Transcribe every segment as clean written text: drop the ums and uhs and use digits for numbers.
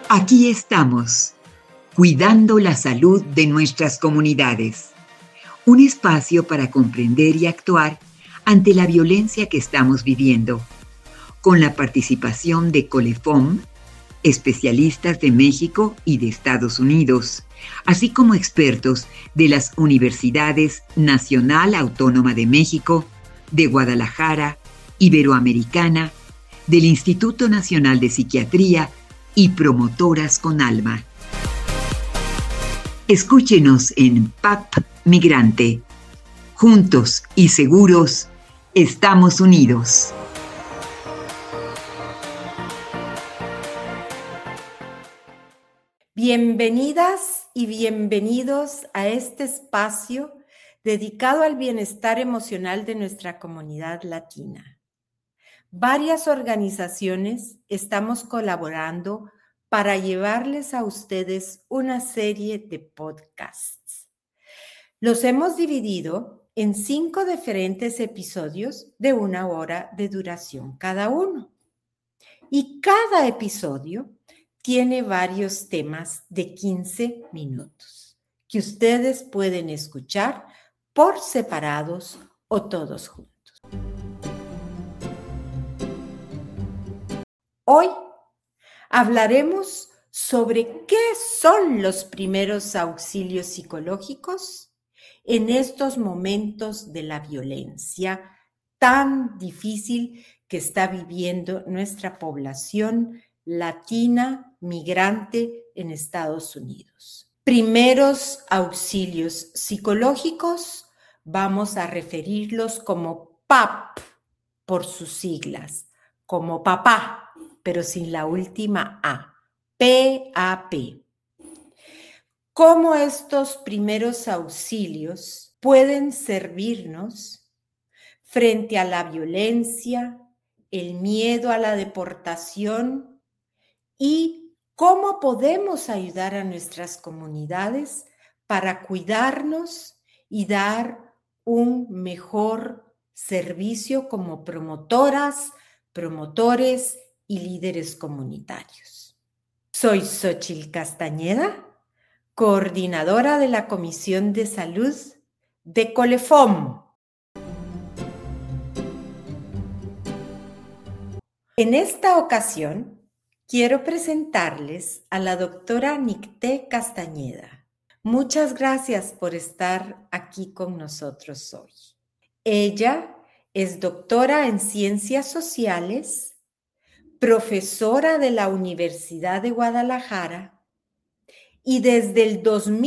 Aquí estamos, cuidando la salud de nuestras comunidades. Un espacio para comprender y actuar ante la violencia que estamos viviendo, con la participación de Colefom, especialistas de México y de Estados Unidos, así como expertos de las Universidades Nacional Autónoma de México, de Guadalajara, Iberoamericana, del Instituto Nacional de Psiquiatría y Promotoras con Alma. Escúchenos en PAP Migrante. Juntos y seguros, estamos unidos. Bienvenidas y bienvenidos a este espacio dedicado al bienestar emocional de nuestra comunidad latina. Varias organizaciones estamos colaborando para llevarles a ustedes una serie de podcasts. Los hemos dividido en 5 diferentes episodios de 1 hora de duración cada uno. Y cada episodio tiene varios temas de 15 minutos que ustedes pueden escuchar por separados o todos juntos. Hoy hablaremos sobre qué son los primeros auxilios psicológicos en estos momentos de la violencia tan difícil que está viviendo nuestra población latina migrante en Estados Unidos. Primeros auxilios psicológicos, vamos a referirlos como PAP por sus siglas, como papá, pero sin la última A, PAP. ¿Cómo estos primeros auxilios pueden servirnos frente a la violencia, el miedo a la deportación y cómo podemos ayudar a nuestras comunidades para cuidarnos y dar un mejor servicio como promotoras, promotores y líderes comunitarios? Soy Xóchitl Castañeda, coordinadora de la Comisión de Salud de Colefom. En esta ocasión, quiero presentarles a la doctora Nicté Castañeda. Muchas gracias por estar aquí con nosotros hoy. Ella es doctora en Ciencias Sociales, profesora de la Universidad de Guadalajara y desde el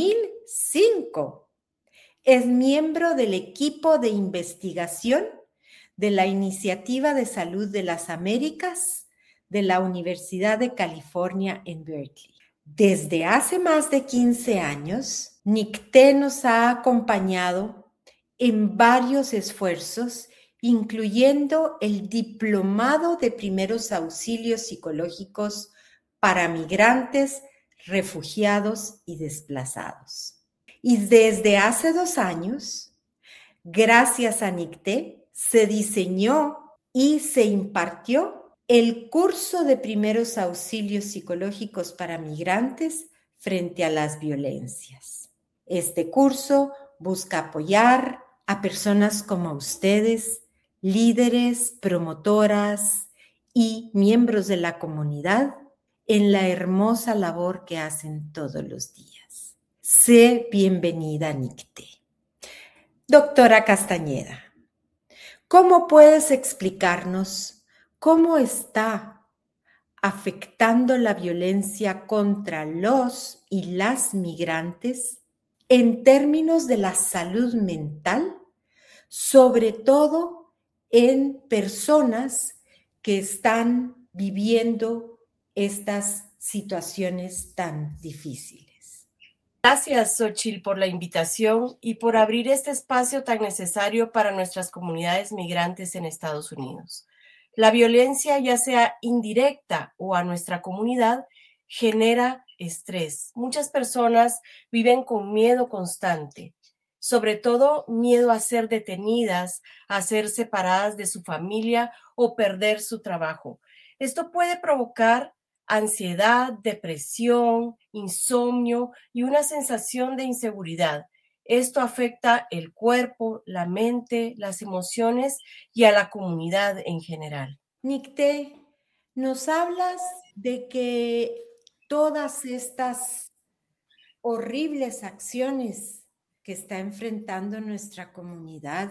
2005 es miembro del equipo de investigación de la Iniciativa de Salud de las Américas de la Universidad de California en Berkeley. Desde hace más de 15 años, Nicté nos ha acompañado en varios esfuerzos, incluyendo el Diplomado de Primeros Auxilios Psicológicos para migrantes, refugiados y desplazados. Y desde hace 2 años, gracias a Nicté, se diseñó y se impartió el curso de primeros auxilios psicológicos para migrantes frente a las violencias. Este curso busca apoyar a personas como ustedes, líderes, promotoras y miembros de la comunidad en la hermosa labor que hacen todos los días. Sé bienvenida, Nicté. Doctora Castañeda, ¿cómo puedes explicarnos cómo está afectando la violencia contra los y las migrantes en términos de la salud mental, sobre todo en personas que están viviendo estas situaciones tan difíciles? Gracias, Xóchitl, por la invitación y por abrir este espacio tan necesario para nuestras comunidades migrantes en Estados Unidos. La violencia, ya sea indirecta o a nuestra comunidad, genera estrés. Muchas personas viven con miedo constante, sobre todo miedo a ser detenidas, a ser separadas de su familia o perder su trabajo. Esto puede provocar ansiedad, depresión, insomnio y una sensación de inseguridad. Esto afecta el cuerpo, la mente, las emociones y a la comunidad en general. Nicté, nos hablas de que todas estas horribles acciones que está enfrentando nuestra comunidad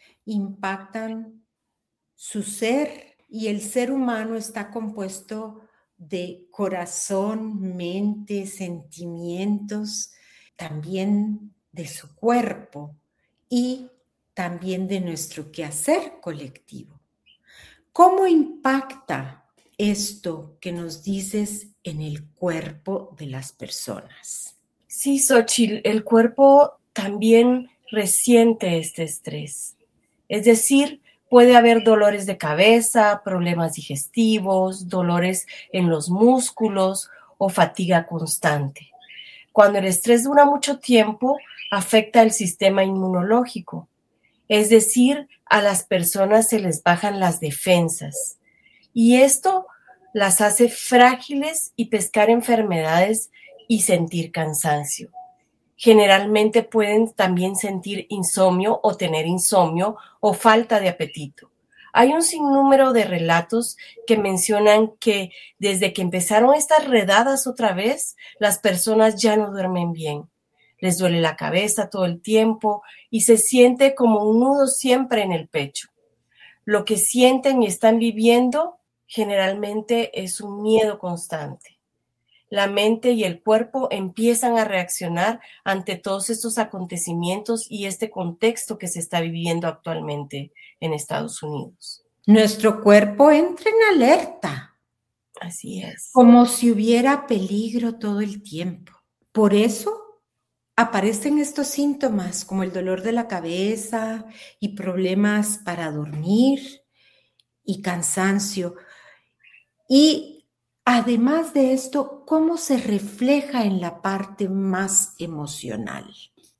impactan su ser, y el ser humano está compuesto de corazón, mente, sentimientos, también de su cuerpo y también de nuestro quehacer colectivo. ¿Cómo impacta esto que nos dices en el cuerpo de las personas? Sí, Xochitl, el cuerpo también resiente este estrés. Es decir, puede haber dolores de cabeza, problemas digestivos, dolores en los músculos o fatiga constante. Cuando el estrés dura mucho tiempo, afecta el sistema inmunológico. Es decir, a las personas se les bajan las defensas. Y esto las hace frágiles y pescar enfermedades y sentir cansancio. Generalmente pueden también sentir insomnio o tener insomnio o falta de apetito. Hay un sinnúmero de relatos que mencionan que desde que empezaron estas redadas otra vez, las personas ya no duermen bien. Les duele la cabeza todo el tiempo y se siente como un nudo siempre en el pecho. Lo que sienten y están viviendo generalmente es un miedo constante. La mente y el cuerpo empiezan a reaccionar ante todos estos acontecimientos y este contexto que se está viviendo actualmente en Estados Unidos. Nuestro cuerpo entra en alerta. Así es. Como si hubiera peligro todo el tiempo. Por eso aparecen estos síntomas como el dolor de la cabeza y problemas para dormir y cansancio. Y además de esto, ¿cómo se refleja en la parte más emocional?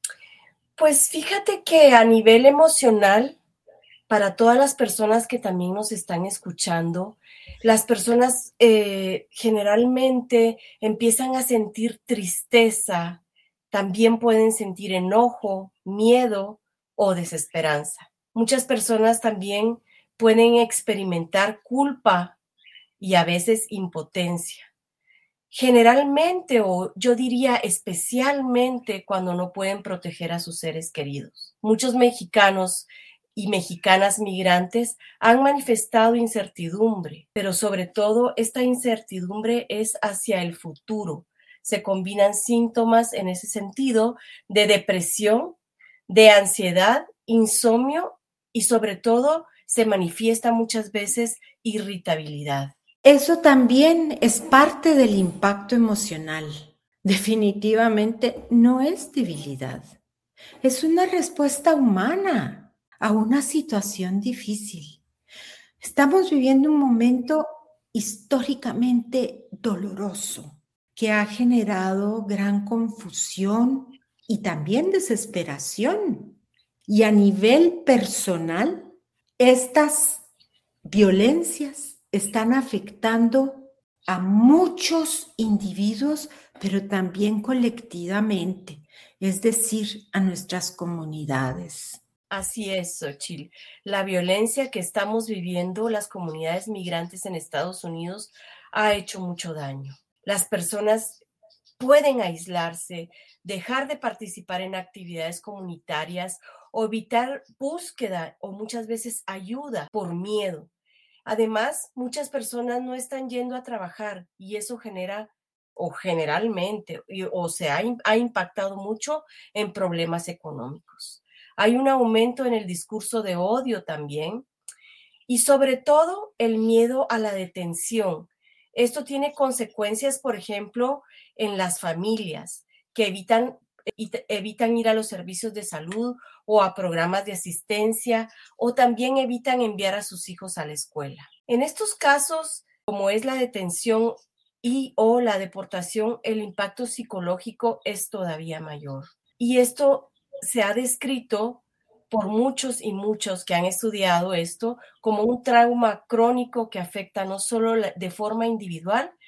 Pues fíjate que a nivel emocional, para todas las personas que también nos están escuchando, las personas generalmente empiezan a sentir tristeza, también pueden sentir enojo, miedo o desesperanza. Muchas personas también pueden experimentar culpa y a veces impotencia. Generalmente, o yo diría especialmente, cuando no pueden proteger a sus seres queridos. Muchos mexicanos y mexicanas migrantes han manifestado incertidumbre, pero sobre todo esta incertidumbre es hacia el futuro. Se combinan síntomas en ese sentido de depresión, de ansiedad, insomnio y sobre todo se manifiesta muchas veces irritabilidad. Eso también es parte del impacto emocional. Definitivamente no es debilidad. Es una respuesta humana a una situación difícil. Estamos viviendo un momento históricamente doloroso que ha generado gran confusión y también desesperación. Y a nivel personal, estas violencias están afectando a muchos individuos, pero también colectivamente, es decir, a nuestras comunidades. Así es, Xochitl. La violencia que estamos viviendo las comunidades migrantes en Estados Unidos ha hecho mucho daño. Las personas pueden aislarse, dejar de participar en actividades comunitarias o evitar búsqueda o muchas veces ayuda por miedo. Además, muchas personas no están yendo a trabajar y eso genera o generalmente ha impactado mucho en problemas económicos. Hay un aumento en el discurso de odio también y sobre todo el miedo a la detención. Esto tiene consecuencias, por ejemplo, en las familias que evitan ir a los servicios de salud o a programas de asistencia o también evitan enviar a sus hijos a la escuela. En estos casos, como es la detención y o la deportación, el impacto psicológico es todavía mayor. Y esto se ha descrito por muchos y muchos que han estudiado esto como un trauma crónico que afecta no solo de forma individual,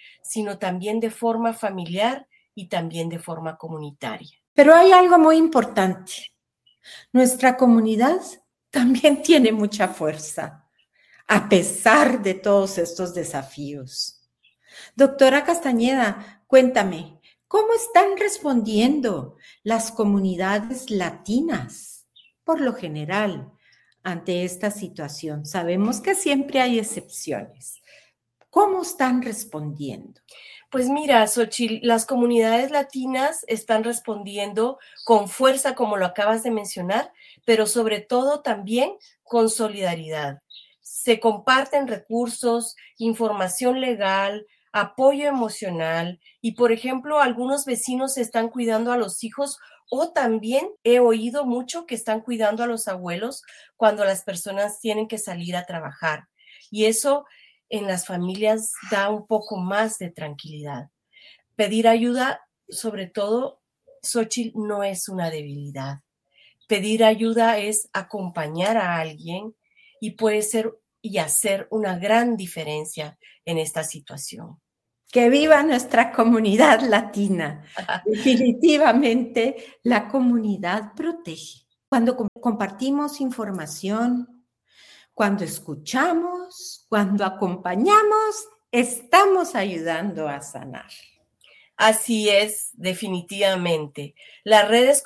sino también de forma familiar y también de forma comunitaria. Pero hay algo muy importante. Nuestra comunidad también tiene mucha fuerza, a pesar de todos estos desafíos. Doctora Castañeda, cuéntame, ¿cómo están respondiendo las comunidades latinas, por lo general, ante esta situación? Sabemos que siempre hay excepciones. ¿Cómo están respondiendo? Pues mira, Xochitl, las comunidades latinas están respondiendo con fuerza, como lo acabas de mencionar, pero sobre todo también con solidaridad. Se comparten recursos, información legal, apoyo emocional y, por ejemplo, algunos vecinos están cuidando a los hijos o también he oído mucho que están cuidando a los abuelos cuando las personas tienen que salir a trabajar. Y eso en las familias da un poco más de tranquilidad. Pedir ayuda, sobre todo, Xochitl, no es una debilidad. Pedir ayuda es acompañar a alguien y puede ser y hacer una gran diferencia en esta situación. ¡Que viva nuestra comunidad latina! Definitivamente la comunidad protege. Cuando compartimos información, cuando escuchamos, cuando acompañamos, estamos ayudando a sanar. Así es, definitivamente. Las redes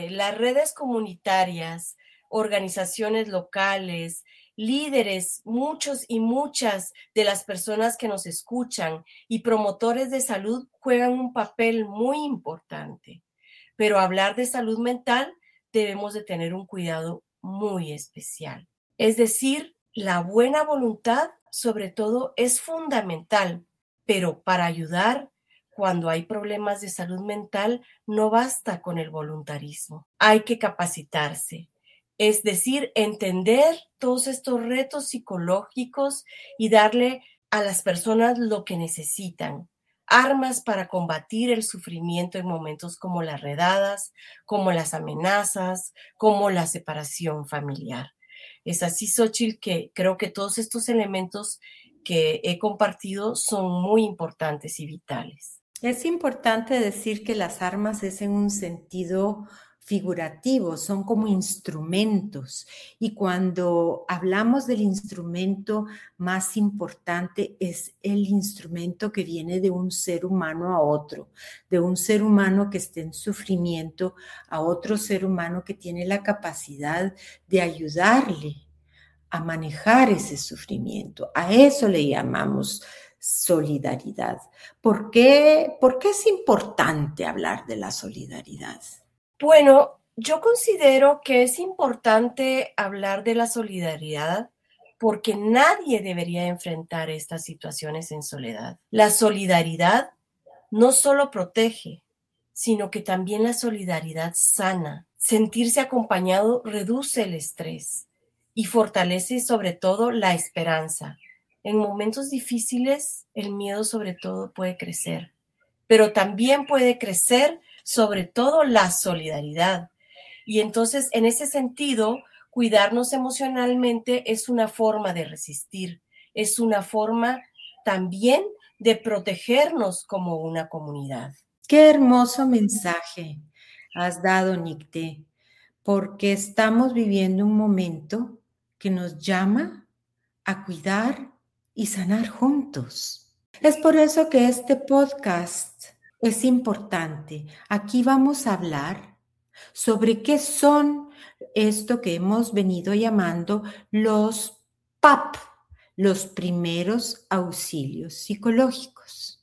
comunitarias, organizaciones locales, líderes, muchos y muchas de las personas que nos escuchan y promotores de salud juegan un papel muy importante. Pero hablar de salud mental debemos de tener un cuidado muy especial. Es decir, la buena voluntad, sobre todo, es fundamental, pero para ayudar, cuando hay problemas de salud mental, no basta con el voluntarismo. Hay que capacitarse. Es decir, entender todos estos retos psicológicos y darle a las personas lo que necesitan. Armas para combatir el sufrimiento en momentos como las redadas, como las amenazas, como la separación familiar. Es así, Xochitl, que creo que todos estos elementos que he compartido son muy importantes y vitales. Es importante decir que las armas es en un sentido figurativo, son como instrumentos. Y cuando hablamos del instrumento más importante, es el instrumento que viene de un ser humano a otro, de un ser humano que esté en sufrimiento a otro ser humano que tiene la capacidad de ayudarle a manejar ese sufrimiento. A eso le llamamos solidaridad. ¿Por qué es importante hablar de la solidaridad? Bueno, yo considero que es importante hablar de la solidaridad porque nadie debería enfrentar estas situaciones en soledad. La solidaridad no solo protege, sino que también la solidaridad sana. Sentirse acompañado reduce el estrés y fortalece sobre todo la esperanza. En momentos difíciles, el miedo sobre todo puede crecer, pero también puede crecer sobre todo la solidaridad. Y entonces, en ese sentido, cuidarnos emocionalmente es una forma de resistir, es una forma también de protegernos como una comunidad. Qué hermoso mensaje has dado, Nicté, porque estamos viviendo un momento que nos llama a cuidar y sanar juntos. Es por eso que este podcast es importante. Aquí vamos a hablar sobre qué son esto que hemos venido llamando los PAP, los primeros auxilios psicológicos.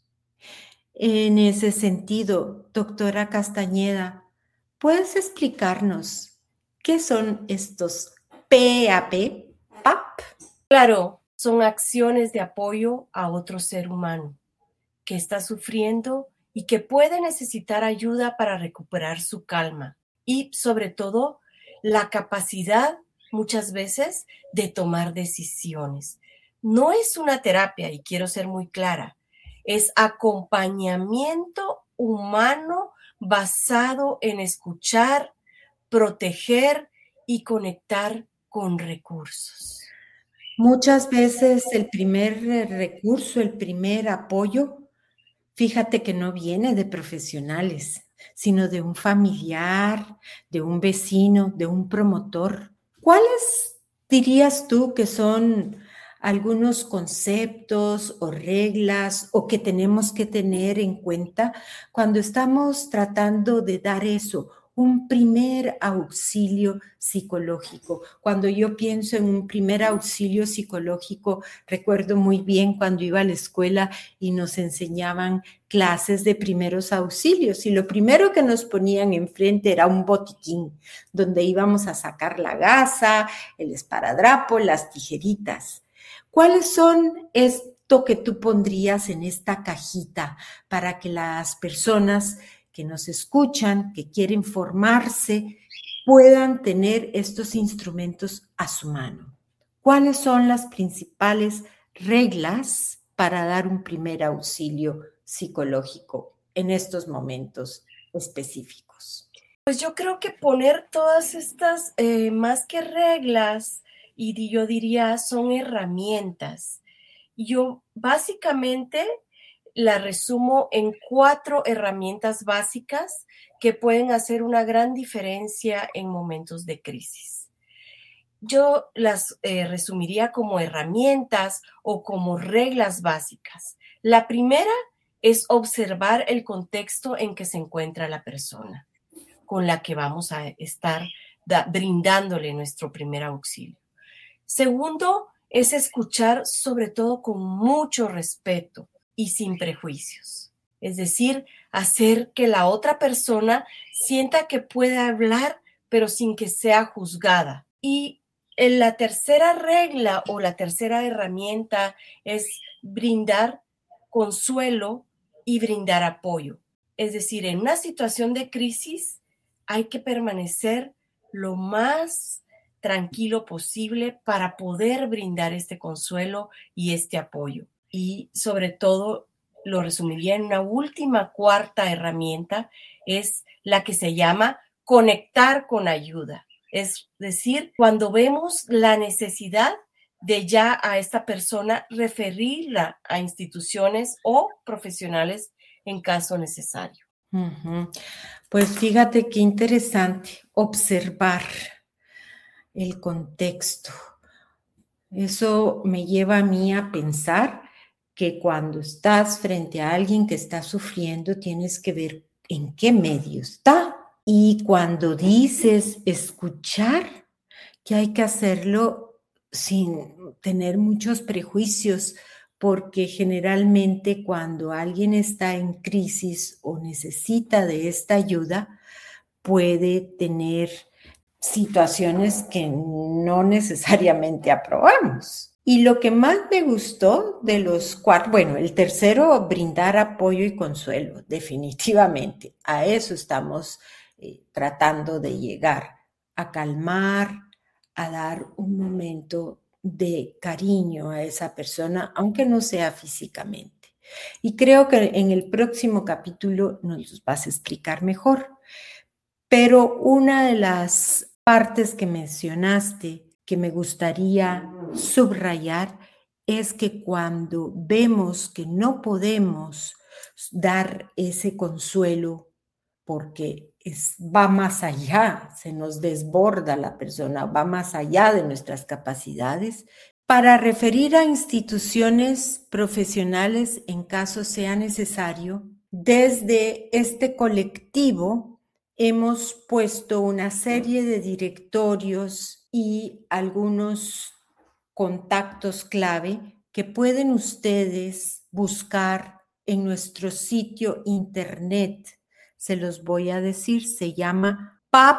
En ese sentido, doctora Castañeda, ¿puedes explicarnos qué son estos PAP? PAP. Claro, son acciones de apoyo a otro ser humano que está sufriendo y que puede necesitar ayuda para recuperar su calma y sobre todo la capacidad muchas veces de tomar decisiones. No es una terapia, y quiero ser muy clara, es acompañamiento humano basado en escuchar, proteger y conectar con recursos. Muchas veces el primer recurso, el primer apoyo fíjate que no viene de profesionales, sino de un familiar, de un vecino, de un promotor. ¿Cuáles dirías tú que son algunos conceptos o reglas o que tenemos que tener en cuenta cuando estamos tratando de dar eso, un primer auxilio psicológico? Cuando yo pienso en un primer auxilio psicológico, recuerdo muy bien cuando iba a la escuela y nos enseñaban clases de primeros auxilios y lo primero que nos ponían enfrente era un botiquín donde íbamos a sacar la gasa, el esparadrapo, las tijeritas. ¿Cuáles son esto que tú pondrías en esta cajita para que las personas que nos escuchan, que quieren formarse, puedan tener estos instrumentos a su mano? ¿Cuáles son las principales reglas para dar un primer auxilio psicológico en estos momentos específicos? Pues yo creo que poner todas estas, más que reglas, y yo diría son herramientas. Yo básicamente la resumo en 4 herramientas básicas que pueden hacer una gran diferencia en momentos de crisis. Yo las resumiría como herramientas o como reglas básicas. La primera es observar el contexto en que se encuentra la persona con la que vamos a estar brindándole nuestro primer auxilio. Segundo, es escuchar sobre todo con mucho respeto y sin prejuicios. Es decir, hacer que la otra persona sienta que puede hablar, pero sin que sea juzgada. Y en la tercera regla o la tercera herramienta es brindar consuelo y brindar apoyo. Es decir, en una situación de crisis hay que permanecer lo más tranquilo posible para poder brindar este consuelo y este apoyo. Y sobre todo, lo resumiría en una última cuarta herramienta, es la que se llama conectar con ayuda. Es decir, cuando vemos la necesidad de ya a esta persona referirla a instituciones o profesionales en caso necesario. Pues fíjate qué interesante observar el contexto. Eso me lleva a mí a pensar que cuando estás frente a alguien que está sufriendo, tienes que ver en qué medio está. Y cuando dices escuchar, que hay que hacerlo sin tener muchos prejuicios, porque generalmente cuando alguien está en crisis o necesita de esta ayuda, puede tener situaciones que no necesariamente aprobamos. Y lo que más me gustó de los 4, bueno, el tercero, brindar apoyo y consuelo, definitivamente. A eso estamos tratando de llegar, a calmar, a dar un momento de cariño a esa persona, aunque no sea físicamente. Y creo que en el próximo capítulo nos vas a explicar mejor. Pero una de las partes que mencionaste que me gustaría subrayar es que cuando vemos que no podemos dar ese consuelo porque va más allá, se nos desborda la persona, va más allá de nuestras capacidades, para referir a instituciones profesionales en caso sea necesario, desde este colectivo hemos puesto una serie de directorios y algunos contactos clave que pueden ustedes buscar en nuestro sitio internet. Se los voy a decir, se llama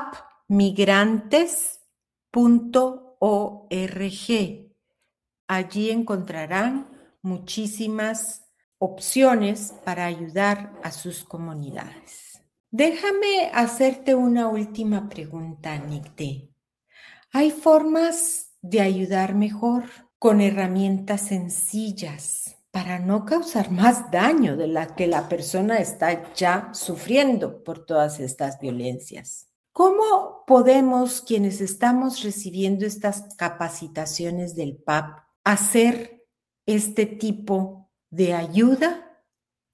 papmigrantes.org. Allí encontrarán muchísimas opciones para ayudar a sus comunidades. Déjame hacerte una última pregunta, Nicté. ¿Hay formas de ayudar mejor con herramientas sencillas para no causar más daño de la que la persona está ya sufriendo por todas estas violencias? ¿Cómo podemos, quienes estamos recibiendo estas capacitaciones del PAP, hacer este tipo de ayuda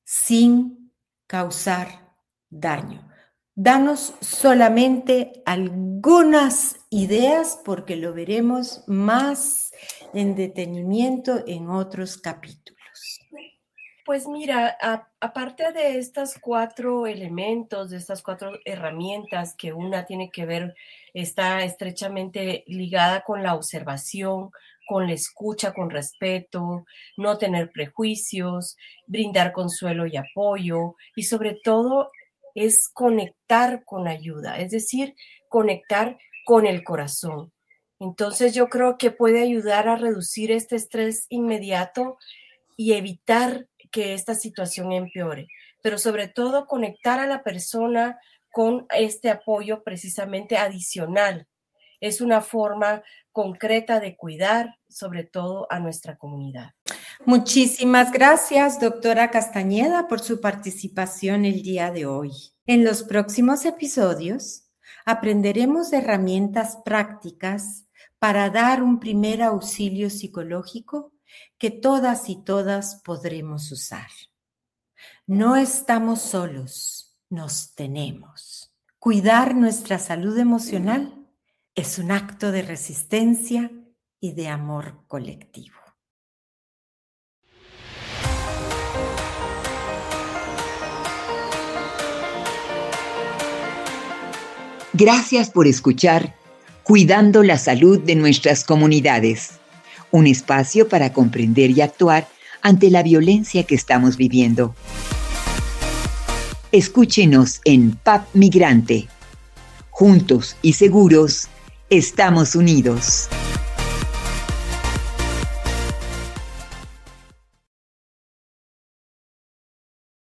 sin causar daño. Danos solamente algunas ideas porque lo veremos más en detenimiento en otros capítulos. Pues mira, aparte de estos 4 elementos, de estas 4 herramientas, que una tiene que ver, está estrechamente ligada con la observación, con la escucha con respeto, no tener prejuicios, brindar consuelo y apoyo, y sobre todo es conectar con ayuda, es decir, conectar con el corazón. Entonces yo creo que puede ayudar a reducir este estrés inmediato y evitar que esta situación empeore, pero sobre todo conectar a la persona con este apoyo precisamente adicional. Es una forma concreta de cuidar, sobre todo a nuestra comunidad. Muchísimas gracias, doctora Castañeda, por su participación el día de hoy. En los próximos episodios aprenderemos herramientas prácticas para dar un primer auxilio psicológico que todas y todas podremos usar. No estamos solos, nos tenemos. Cuidar nuestra salud emocional es un acto de resistencia y de amor colectivo. Gracias por escuchar Cuidando la Salud de Nuestras Comunidades, un espacio para comprender y actuar ante la violencia que estamos viviendo. Escúchenos en PAP Migrante. Juntos y seguros, estamos unidos.